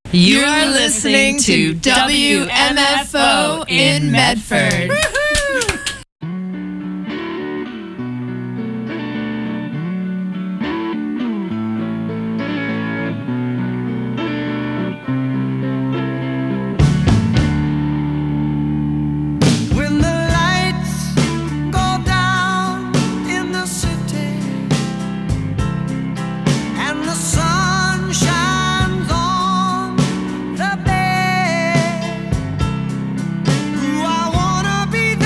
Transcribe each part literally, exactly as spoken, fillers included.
You are listening to W M F O in Medford. Be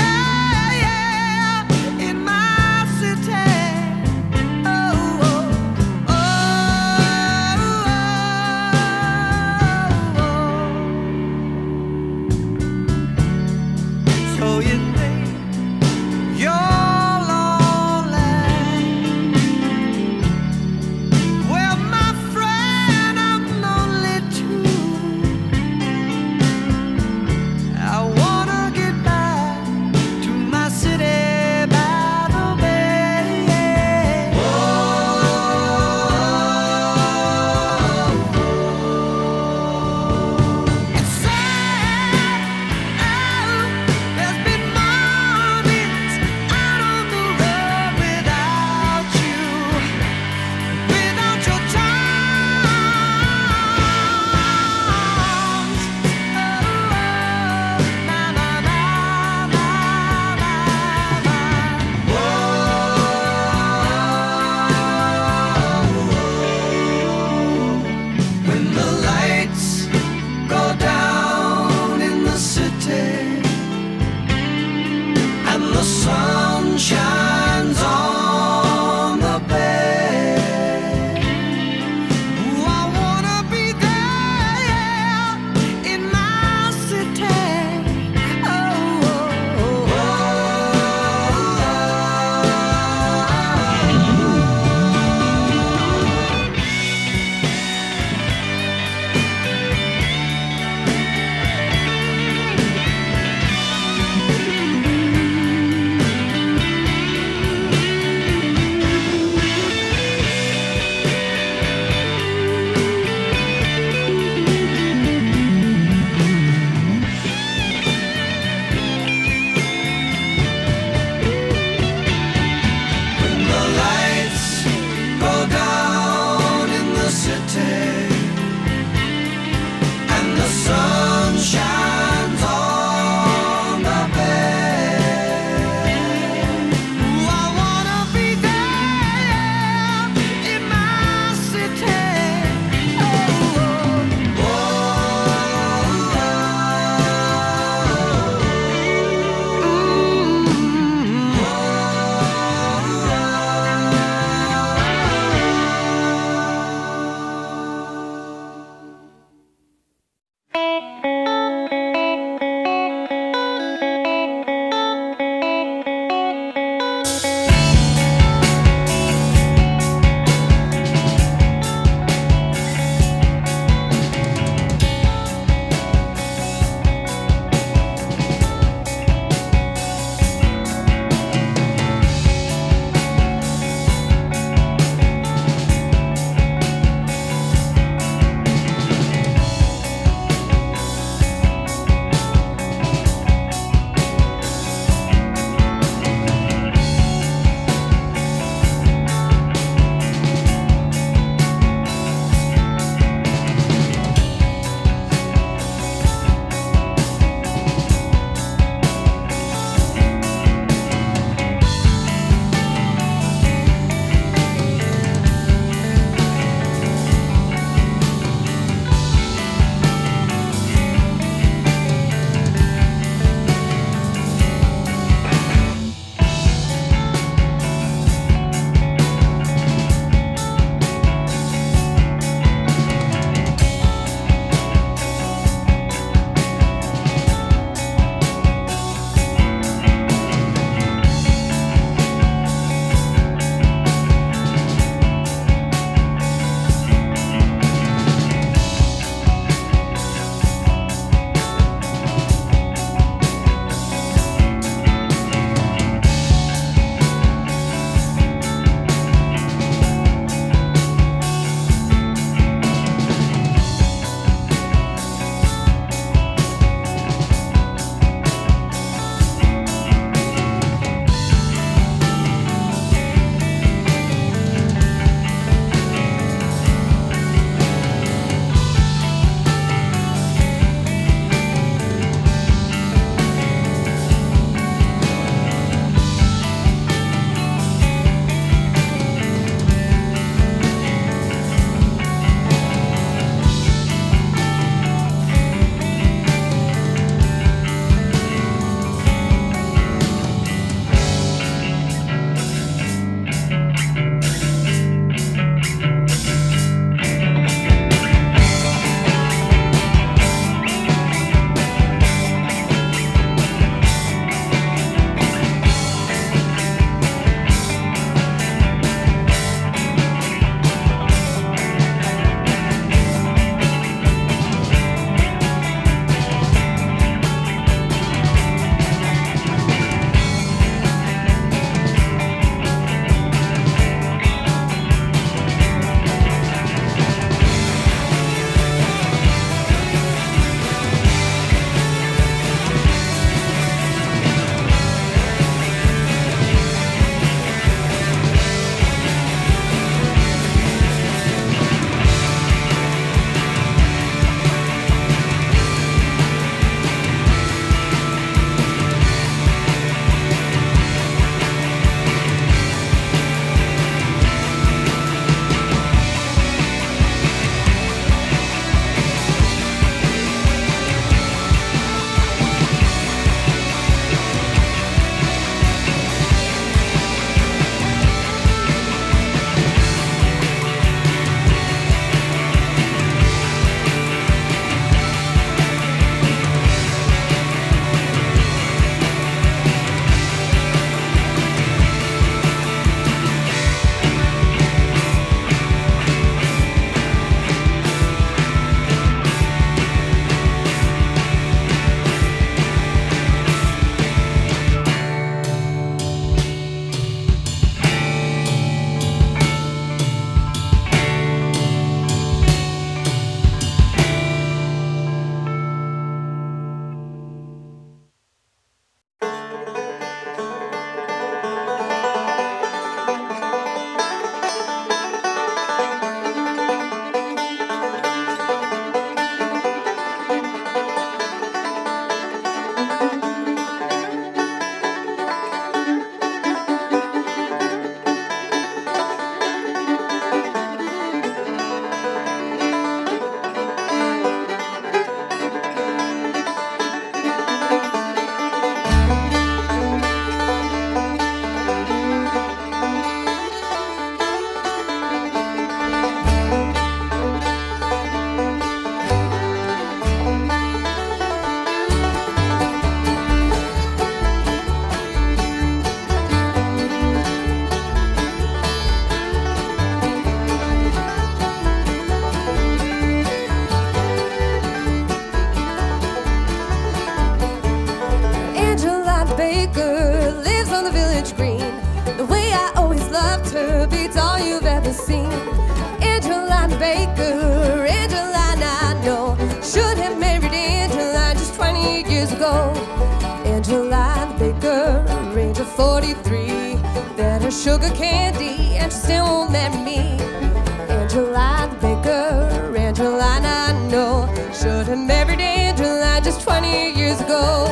is sugar candy, and she still won't marry me. Angeline Baker, Angeline I know, should have married Angeline just twenty years ago.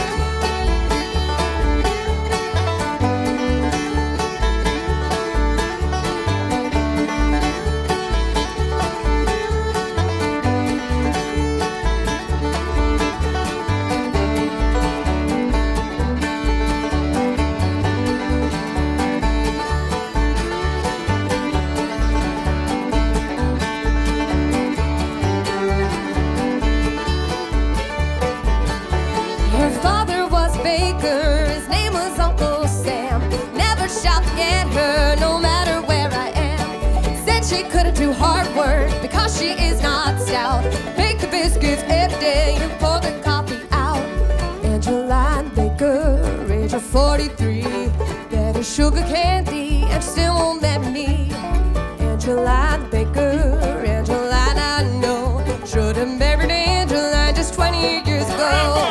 His name was Uncle Sam. Never shall forget her, no matter where I am. Said she couldn't do hard work because she is not stout. Bake the biscuits every day and pour the coffee out. Angeline Baker, age of forty-three, that is sugar candy, and she still won't marry me. Angeline Baker, Angeline I know, should have married Angeline just twenty years ago.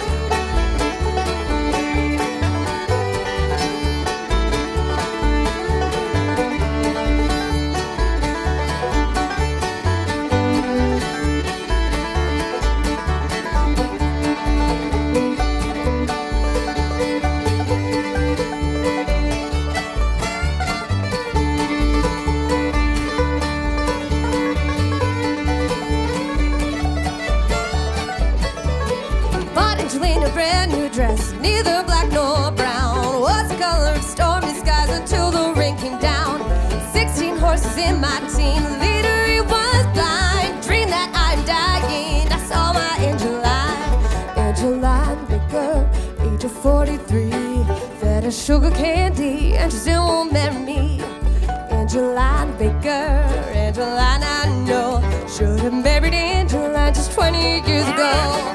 A brand new dress, neither black nor brown, was the color of stormy skies until the rain came down. Sixteen horses in my team, the leader he was blind. Dreamed that I'm dying, I saw my Angeline. Angeline Baker, age of forty-three, fed her sugar candy, and she still won't marry me. Angeline Baker, Angeline I know, should have married Angeline just twenty years ago.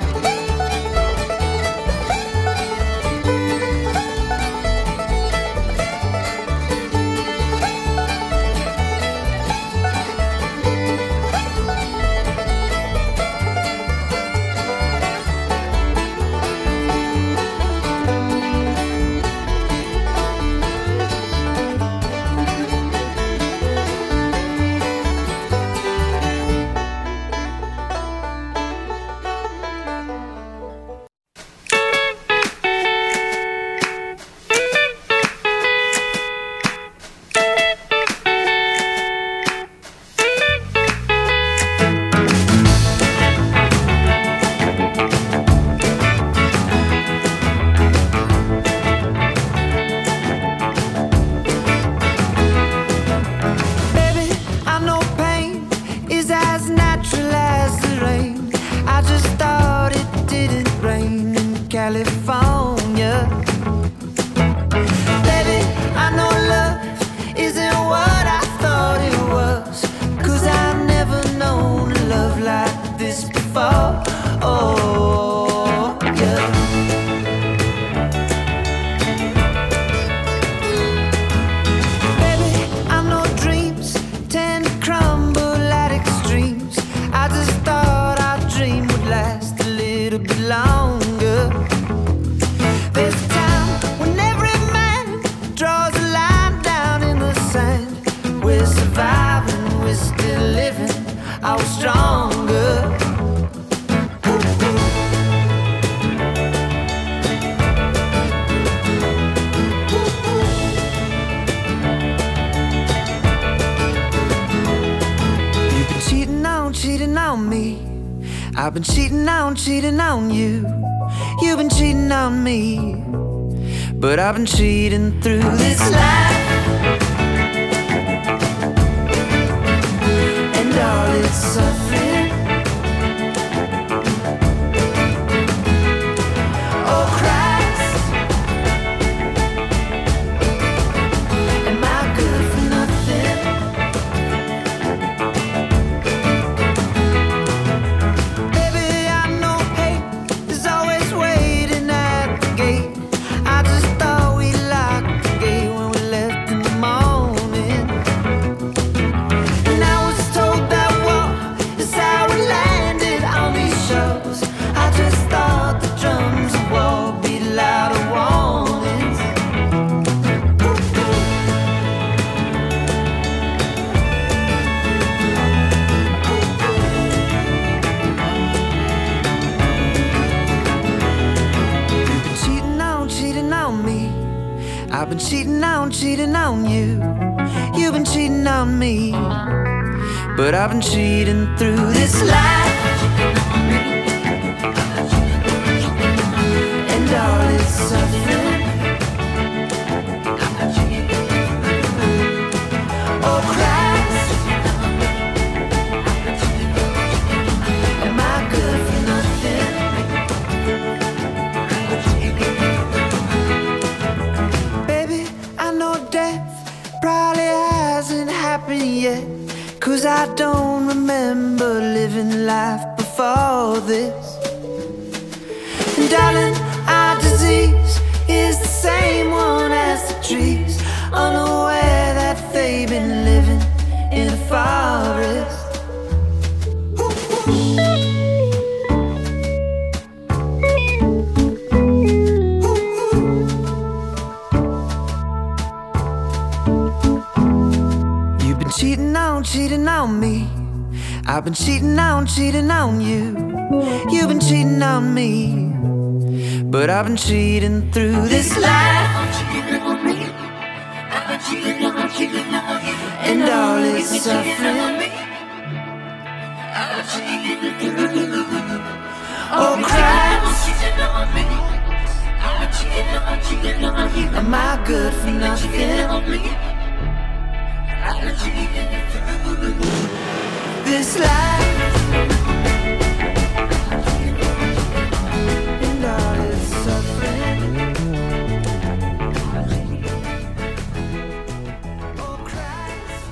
California. Baby, I know love isn't what I thought it was, 'cause I've never known a love like this before. Oh, yeah. Baby, I know dreams tend to crumble at extremes. I just thought our dream would last a little bit longer. There's a time when every man draws a line down in the sand. We're surviving, we're still living, I was stronger. You've been cheating on, cheating on me. I've been cheating on, cheating on you. You've been cheating on me, but I've been cheating through this life, and all its suffering. Oh Christ, am I good for nothing? Baby, I know hate is always waiting at the gate. I just thought we locked the gate when we left in the morning, and I was told that war is out. I've been cheating on, cheating on you. You've been cheating on me. But I've been cheating through this life, and all its suffering. Oh Christ, am I good for nothing? Baby, I know death probably hasn't happened yet, 'cause I don't remember living life before this. And darling, our disease is the same one as the trees, unaware that they've been living in a forest. You've been cheating on, cheating on me. I've been cheating on, cheating on you. You've been cheating on me. But I've been cheating through this life, and all its suffering. Oh Christ, am I good for nothing? This life, and all its suffering. Oh Christ.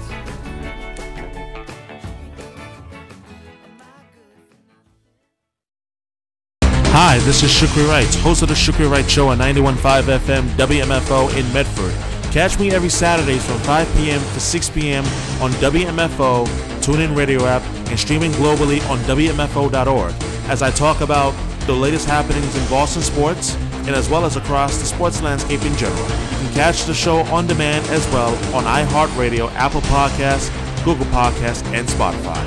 Hi, this is Shukri Wright, host of the Shukri Wright Show on ninety-one point five F M W M F O in Medford. Catch me every Saturdays from five p.m. to six p.m. on W M F O, TuneIn Radio app, and streaming globally on W M F O dot org as I talk about the latest happenings in Boston sports and as well as across the sports landscape in general. You can catch the show on demand as well on iHeartRadio, Apple Podcasts, Google Podcasts, and Spotify.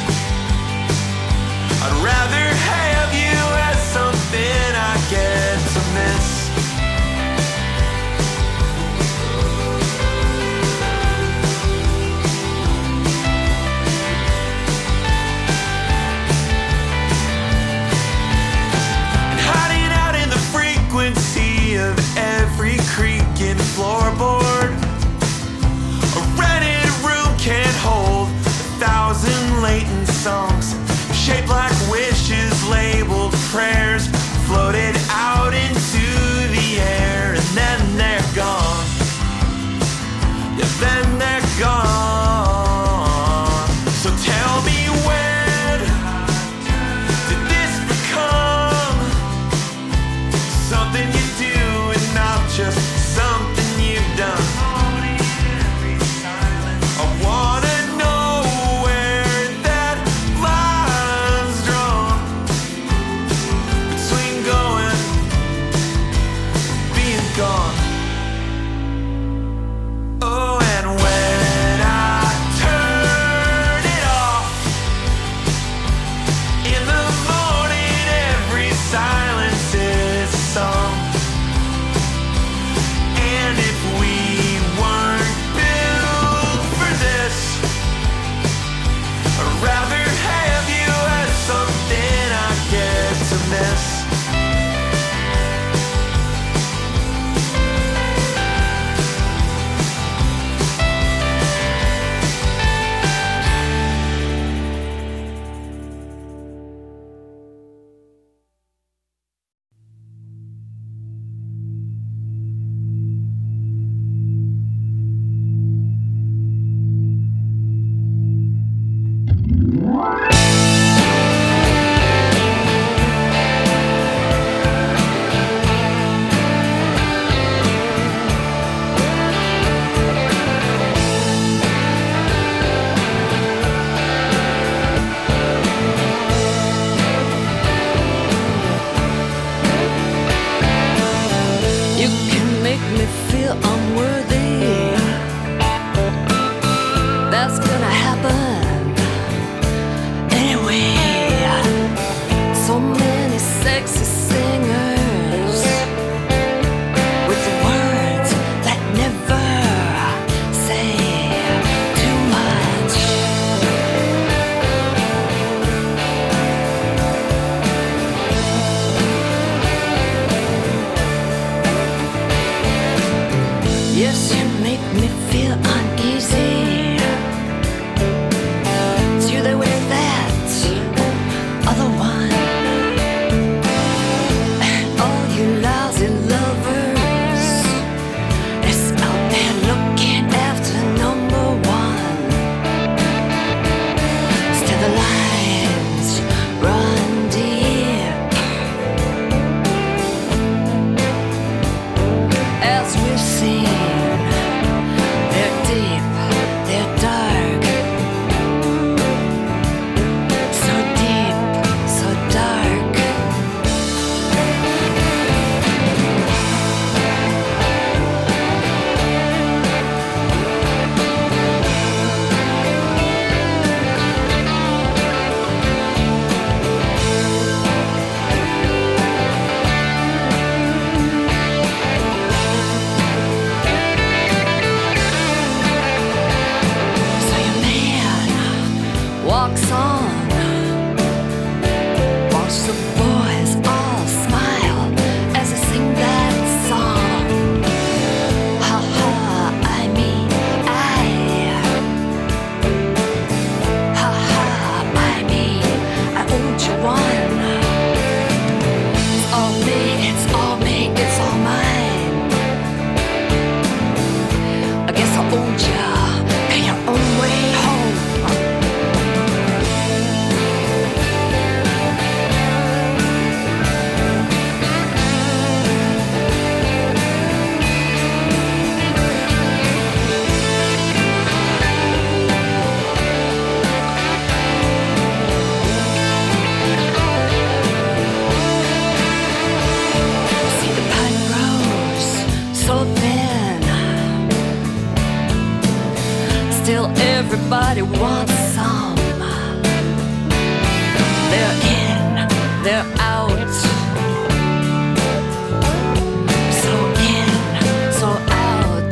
I'd rather have you as something I get happened anyway. So many sexy singers with words that never say too much. Yes, you make me feel uneasy. It's you there with that other one. And all you lousy lovers is out there looking after number one. Still the lines run deep as we've seen. They're deep, they're dark, so deep, so dark. So your man walks on, watch the boys all smile as I sing that song. Ha ha, I mean I. Ha ha, I mean I owed you one. It's all me, it's all me, it's all mine. I guess I owed ya, pay your own way home. See the pine grows so thin. Still everybody wants some. They're in, they're out. So in, so out.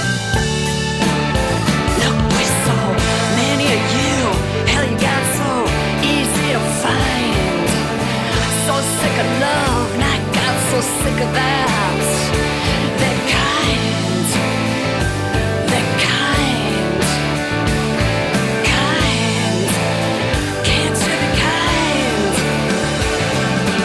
Look, with so many of you, hell, you got so easy to find. So sick of love, and I got so sick of that. They're kind, they're kind, kind. Can't you be kind?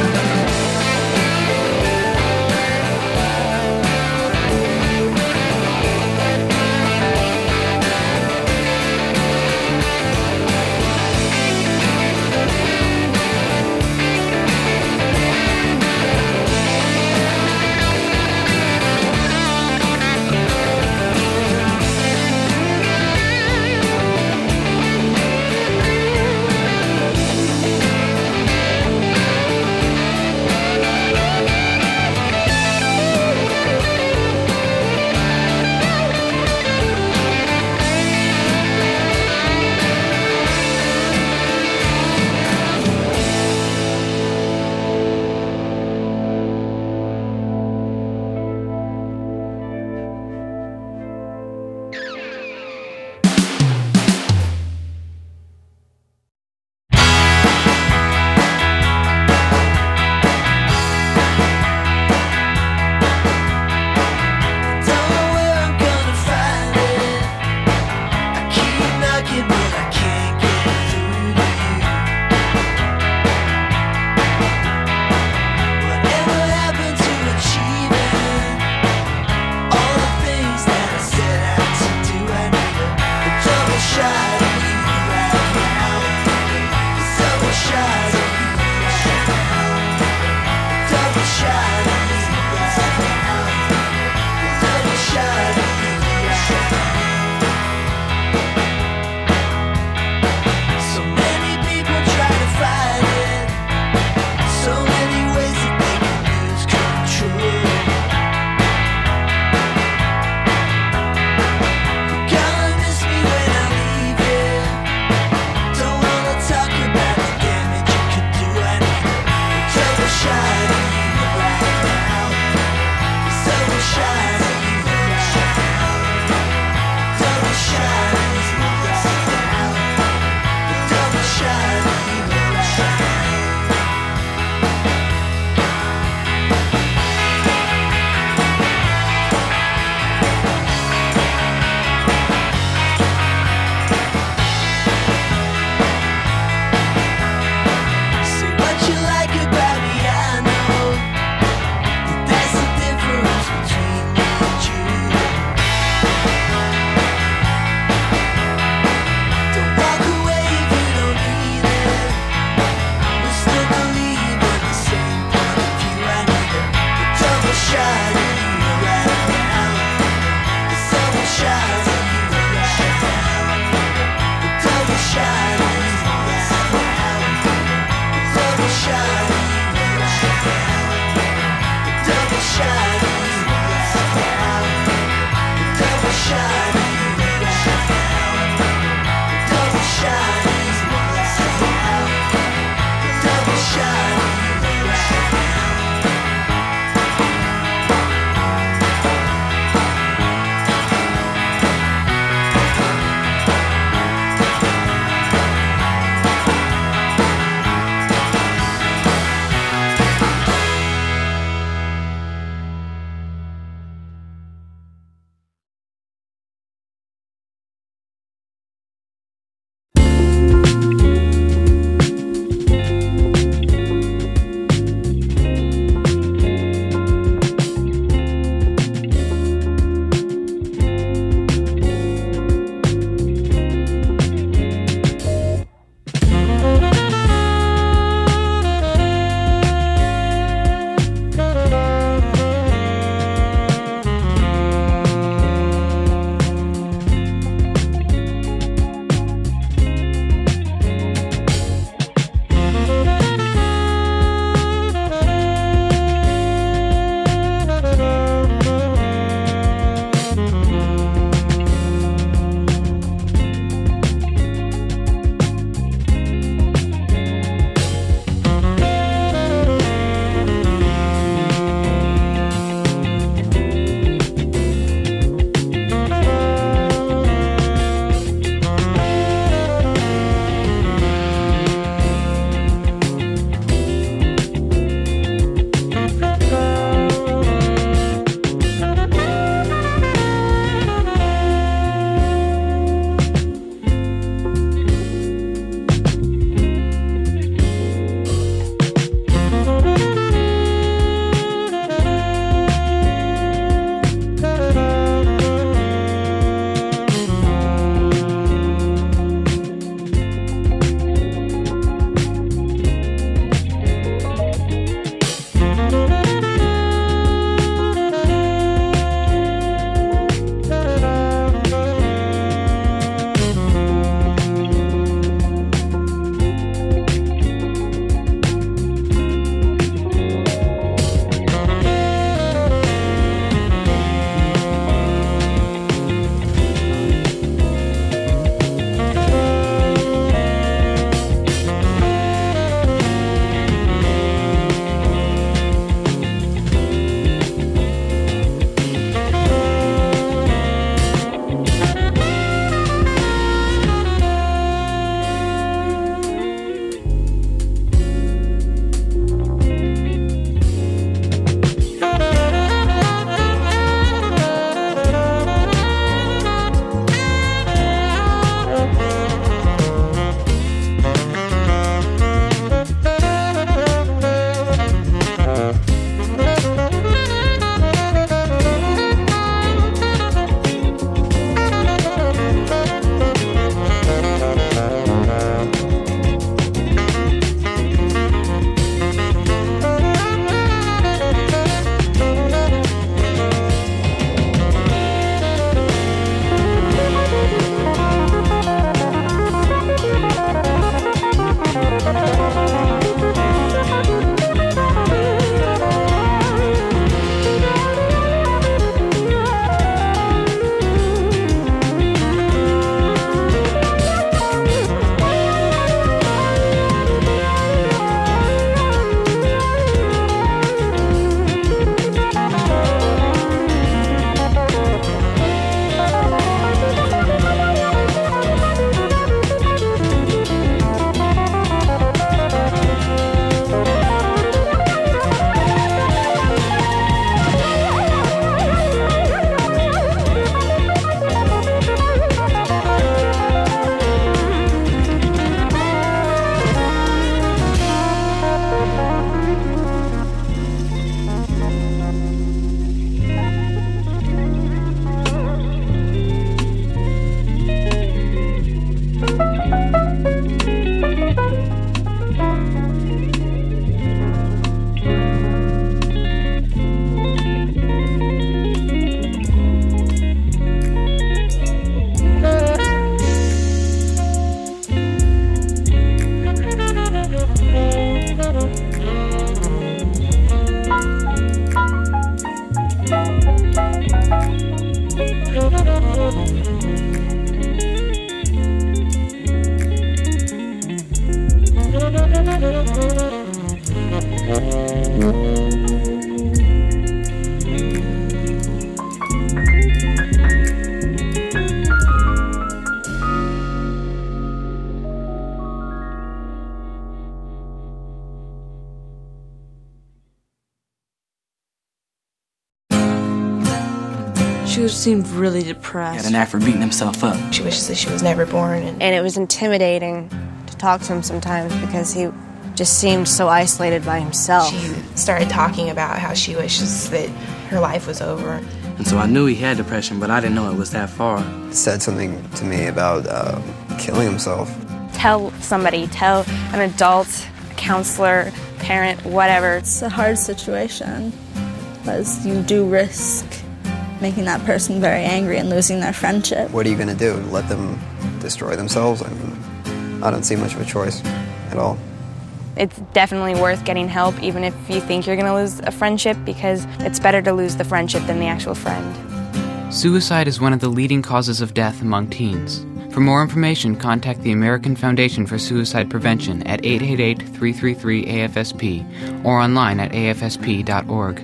She seemed really depressed. He had an knack for beating himself up. She wishes that she was never born. And, and it was intimidating to talk to him sometimes because he just seemed so isolated by himself. She started talking about how she wishes that her life was over. And so I knew he had depression, but I didn't know it was that far. He said something to me about uh, killing himself. Tell somebody, tell an adult, a counselor, parent, whatever. It's a hard situation because you do risk making that person very angry and losing their friendship. What are you going to do? Let them destroy themselves? I mean, I don't see much of a choice at all. It's definitely worth getting help, even if you think you're going to lose a friendship, because it's better to lose the friendship than the actual friend. Suicide is one of the leading causes of death among teens. For more information, contact the American Foundation for Suicide Prevention at eight eight eight, three three three, A F S P or online at A F S P dot org.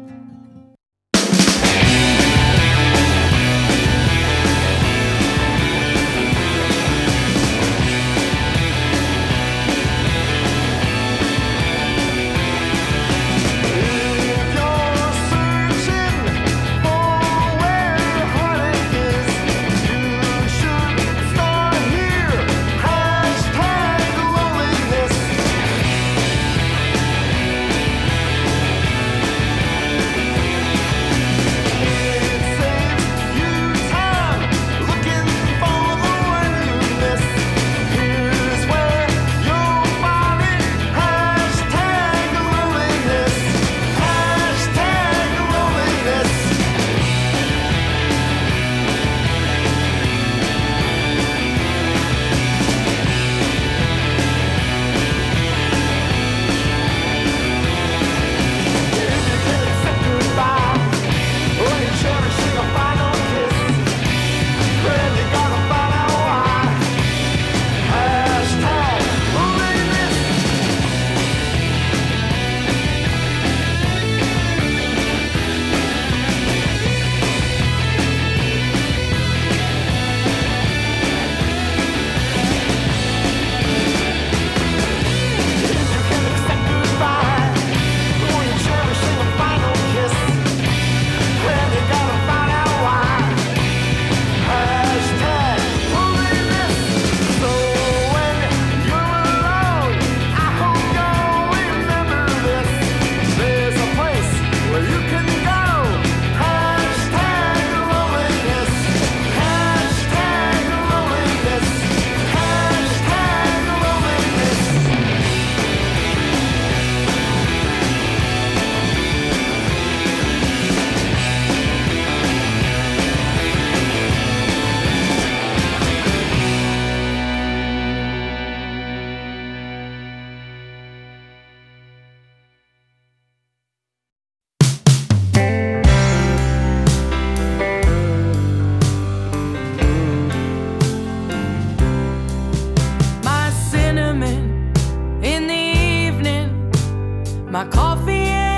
My coffee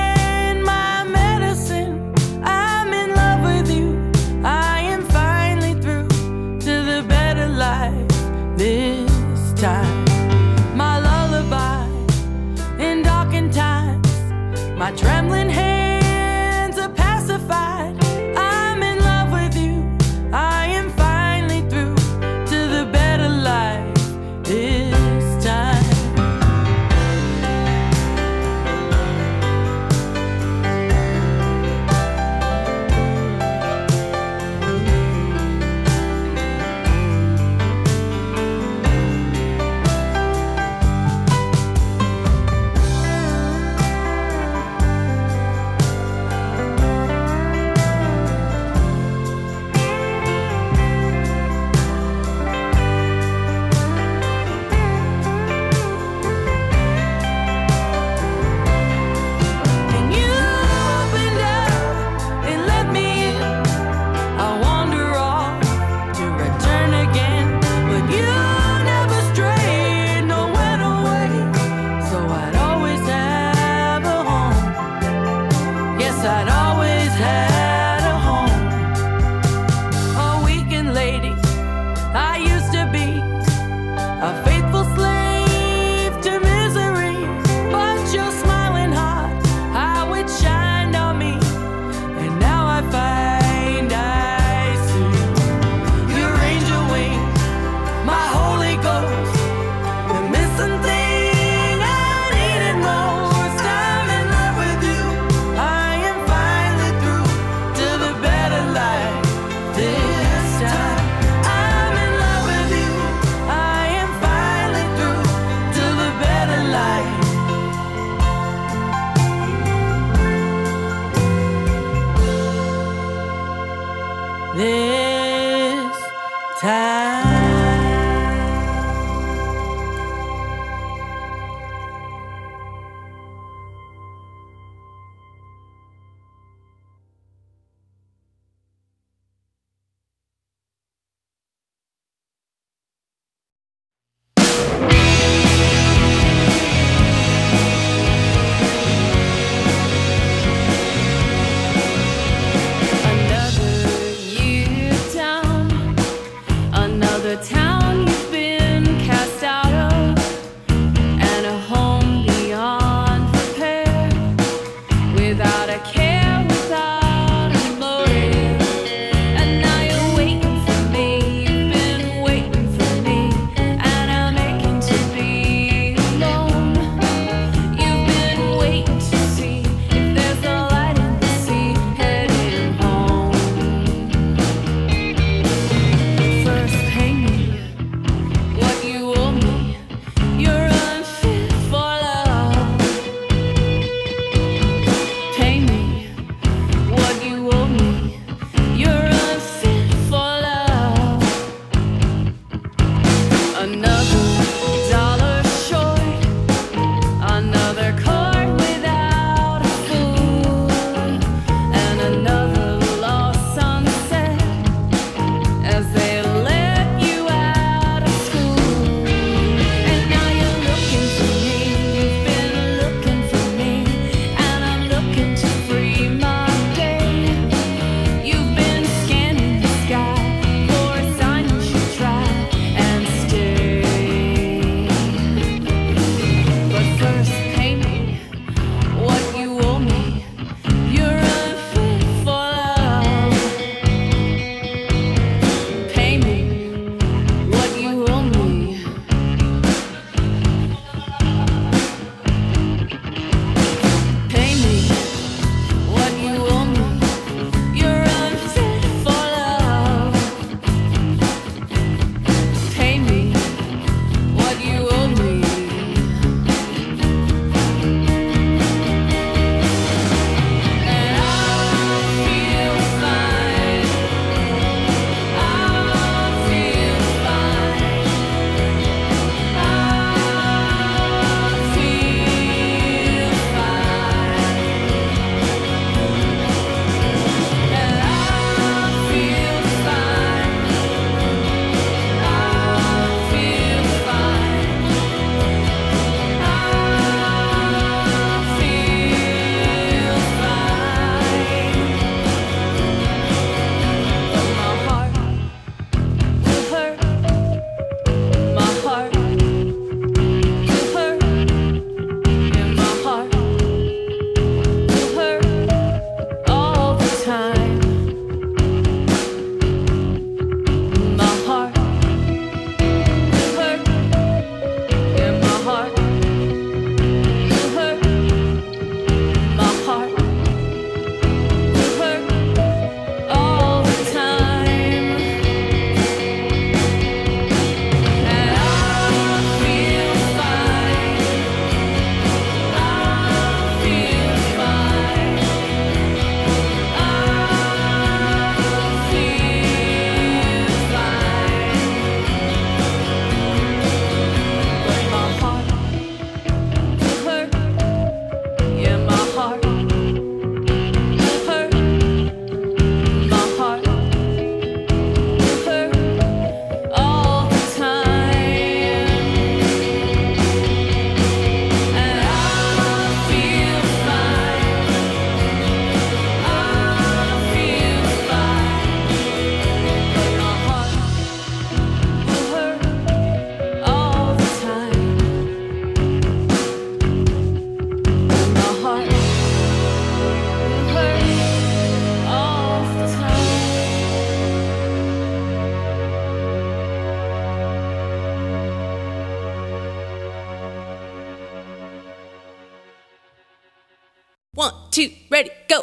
and my medicine. I'm in love with you. I am finally through to the better life this time. My lullaby in darkened times. My trembling hands are pacified. I'm in love with you. I am finally through to the better life this time. One, two, ready, go.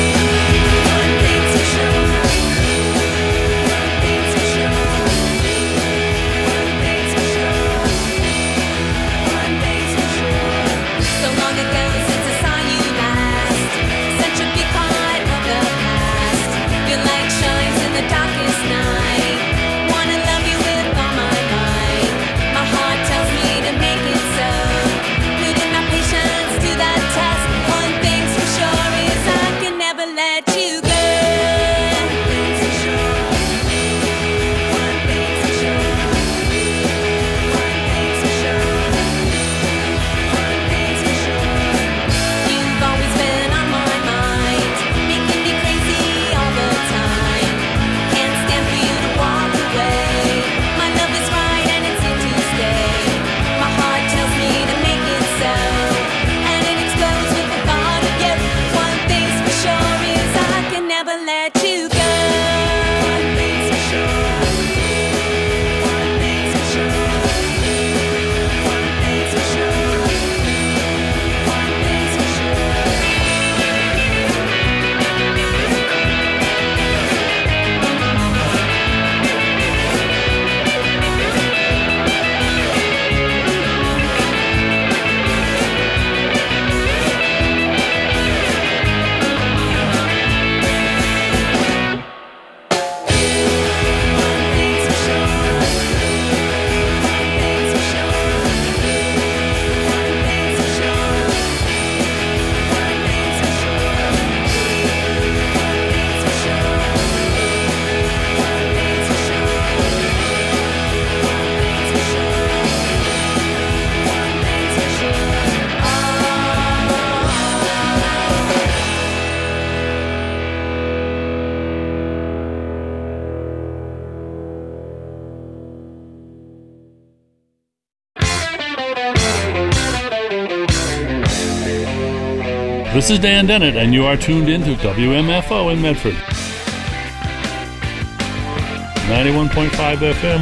This is Dan Dennett, and you are tuned in to W M F O in Medford. ninety-one point five F M,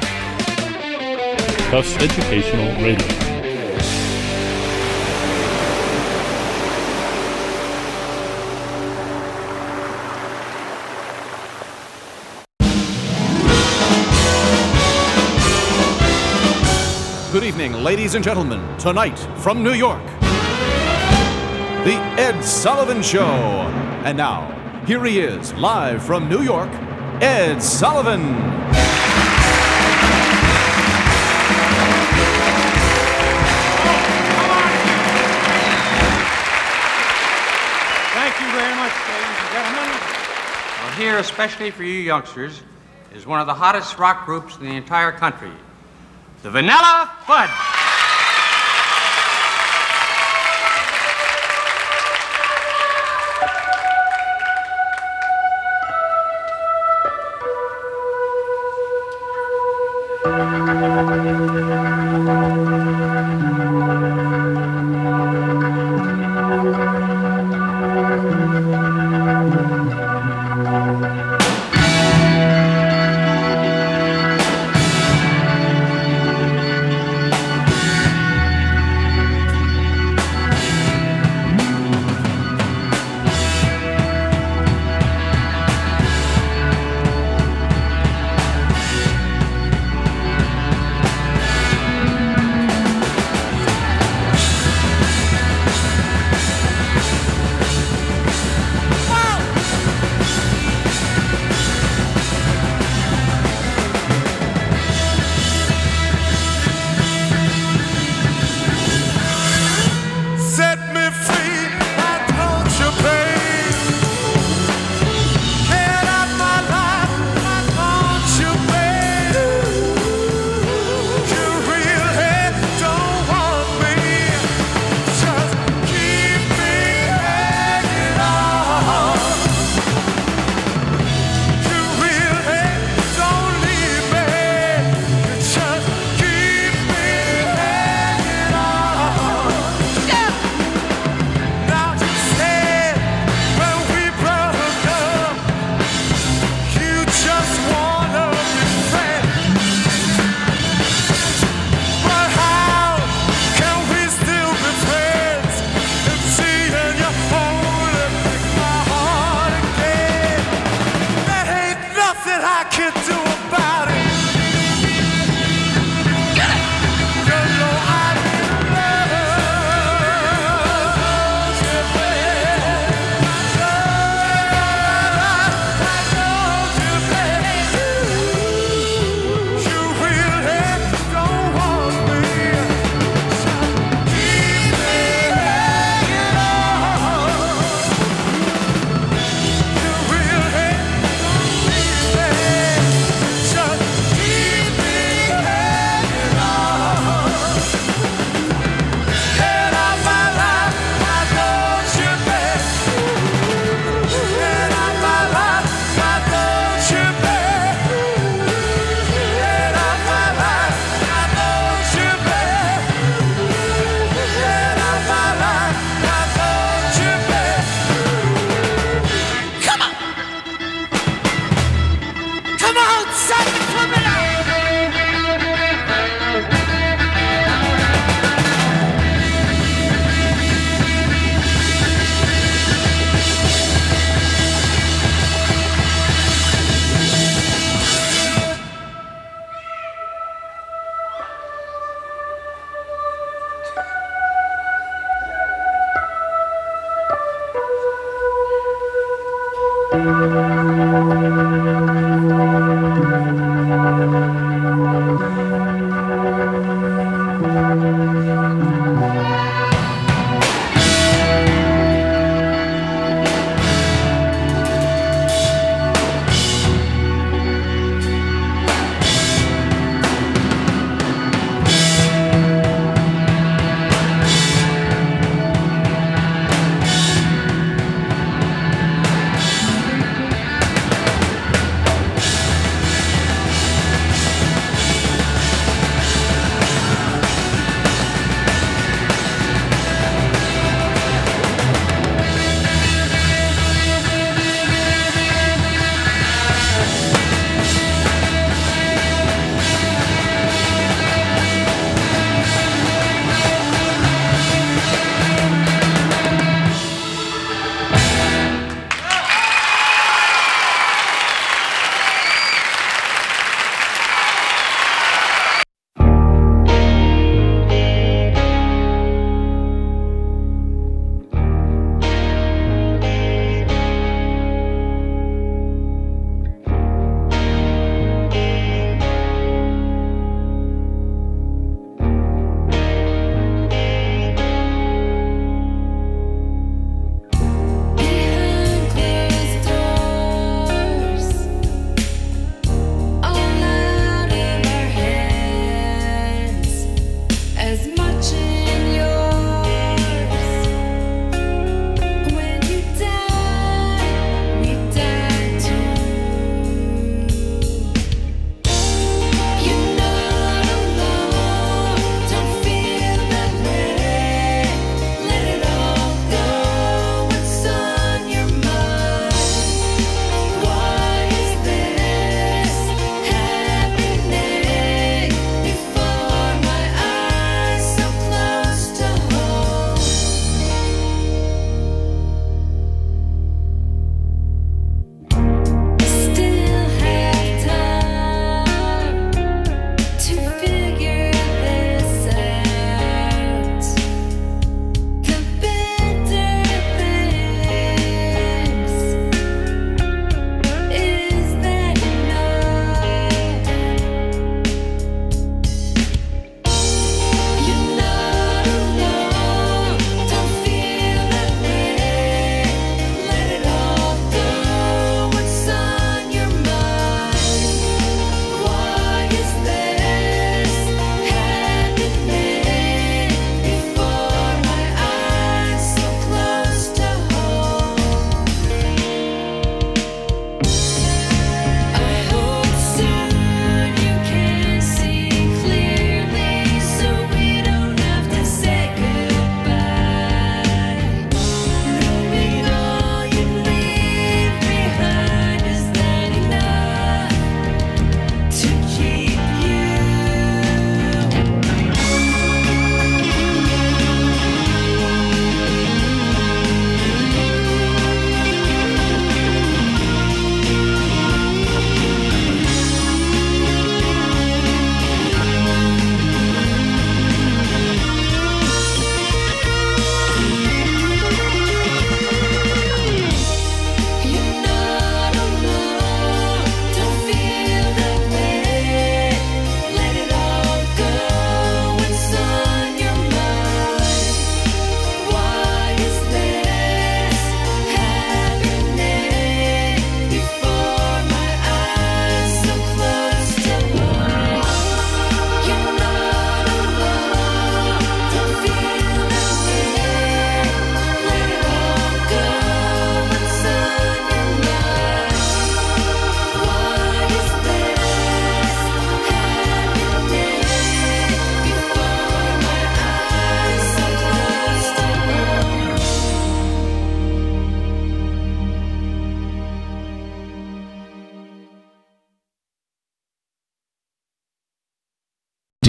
Tufts Educational Radio. Good evening, ladies and gentlemen. Tonight, from New York, The Ed Sullivan Show. And now, here he is, live from New York, Ed Sullivan. Thank you very much, ladies and gentlemen. Well, here, especially for you youngsters, is one of the hottest rock groups in the entire country, the Vanilla Fudge.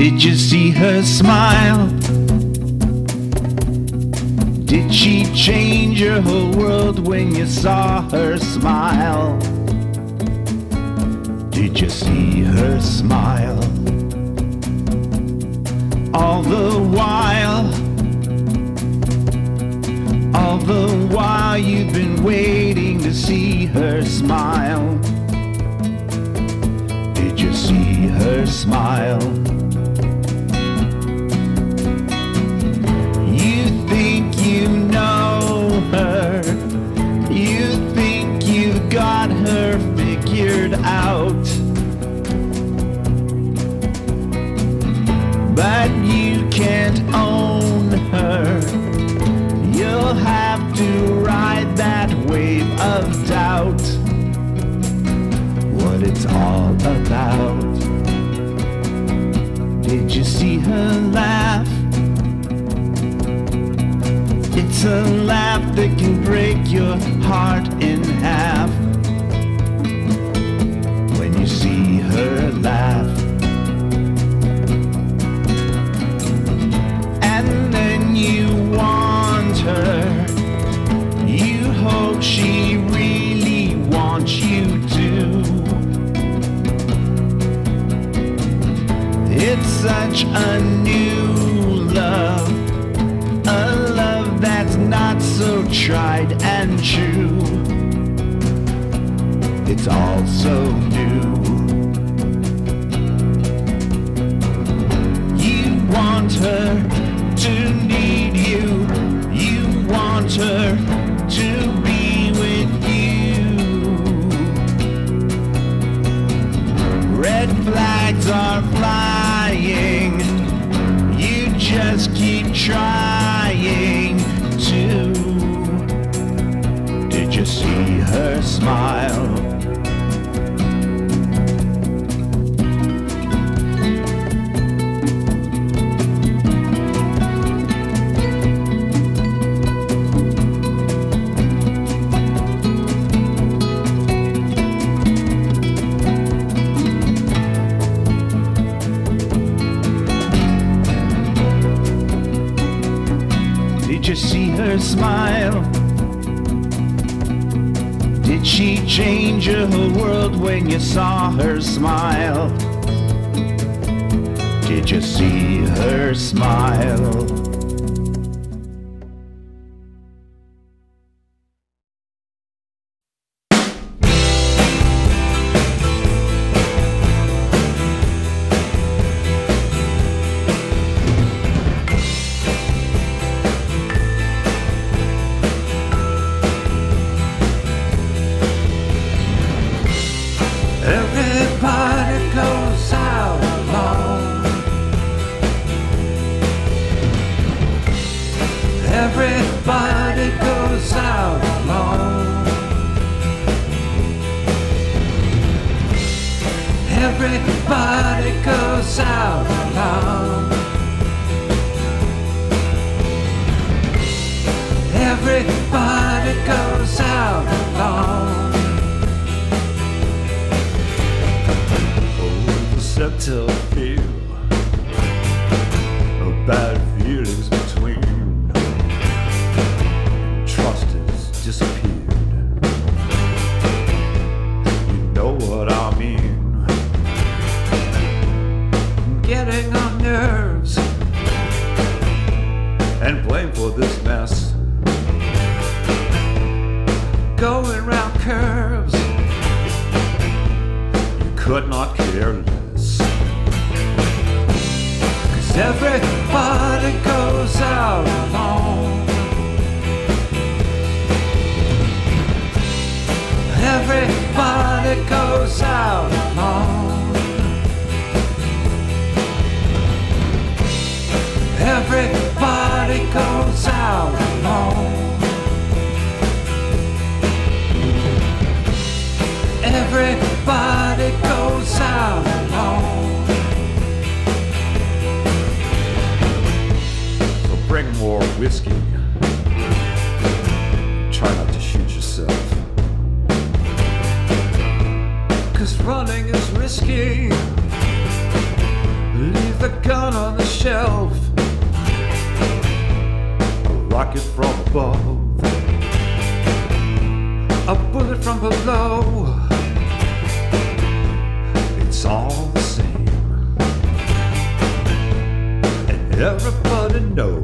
Did you see her smile? Did she change your whole world when you saw her smile? Did you see her smile? All the while, all the while you've been waiting to see her smile. Did you see her smile? You think you know her, you think you got her figured out, but you can't own her. You'll have to ride that wave of doubt, what it's all about. Did you see her laugh? It's a laugh that can break your heart in half. When you see her laugh, and then you want her, you hope she really wants you to. It's such a new love, a love that's not so tried and true. It's all so new. You want her to need you, you want her to be with you. Red flags are flying, you just keep trying to. Did you see her smile? Did you see her smile? Did she change your whole world when you saw her smile? Did you see her smile? Everybody goes out alone. Everybody goes out alone. Everybody goes out alone. Everybody goes out alone. Subtle feel of bad feelings between. Trust has disappeared. You know what I mean. Getting on nerves and blame for this mess. Going round curves, you could not care less. Everybody goes out alone. Everybody goes out alone. Everybody goes out alone. Everybody goes out alone. Bring more whiskey. Try not to shoot yourself. Cause running is risky. Leave the gun rocket from above, a bullet from below. It's all the same, and everybody knows.